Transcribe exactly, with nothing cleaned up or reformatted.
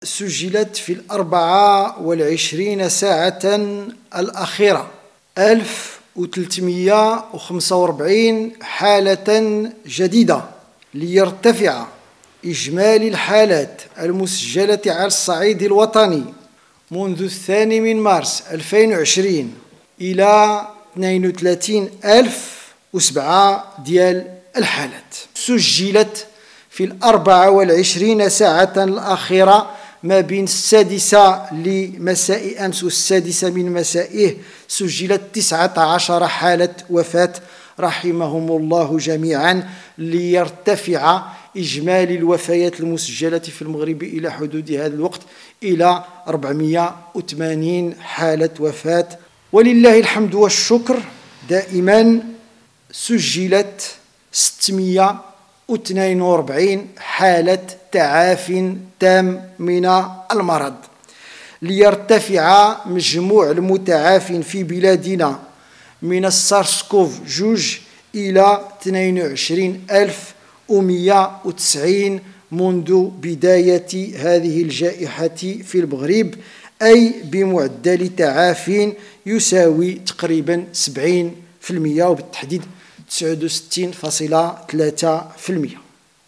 سجلت في الأربعة والعشرين ساعة الأخيرة ألف وثلاثمئة وخمسة وأربعين حالة جديدة، ليرتفع إجمالي الحالات المسجلة على الصعيد الوطني منذ الثاني من مارس ألفين وعشرين إلى اثنين وثلاثين ألف وسبعة ديال الحالات. سجلت في الأربعة والعشرين ساعة الأخيرة ما بين السادسة لمساء أمس والسادسة من مسائه سجلت تسعة عشر حالة وفاة رحمهم الله جميعا، ليرتفع إجمالي الوفيات المسجلة في المغرب إلى حدود هذا الوقت إلى أربعمئة وثمانين حالة وفاة. ولله الحمد والشكر، دائما سجلت ستمئة واثنين وأربعين حالة تعاف تام من المرض، ليرتفع مجموع المتعاف في بلادنا من السارس كوف جوج إلى اثنين وعشرين ألف ومئة وتسعين منذ بداية هذه الجائحة في المغرب، أي بمعدل تعاف يساوي تقريبا سبعين بالمئة وبالتحديد تسعة وستين فاصلة ثلاثة بالمئة.